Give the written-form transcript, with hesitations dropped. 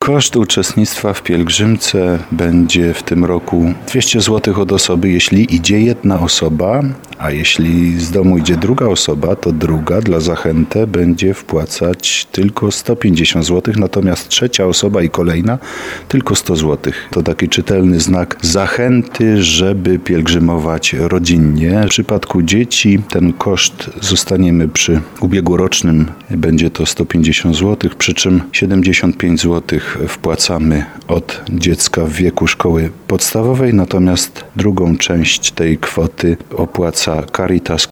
Koszt uczestnictwa w pielgrzymce będzie w tym roku 200 zł od osoby, jeśli idzie jedna osoba, a jeśli z domu idzie druga osoba, to druga dla zachęty będzie wpłacać tylko 150 zł, natomiast trzecia osoba i kolejna tylko 100 zł. To taki czytelny znak zachęty, żeby pielgrzymować rodzinnie. W przypadku dzieci ten koszt zostaniemy przy ubiegłorocznym, będzie to 150 zł, przy czym 75 zł wpłacamy od dziecka w wieku szkoły podstawowej, natomiast drugą część tej kwoty opłaca Caritas.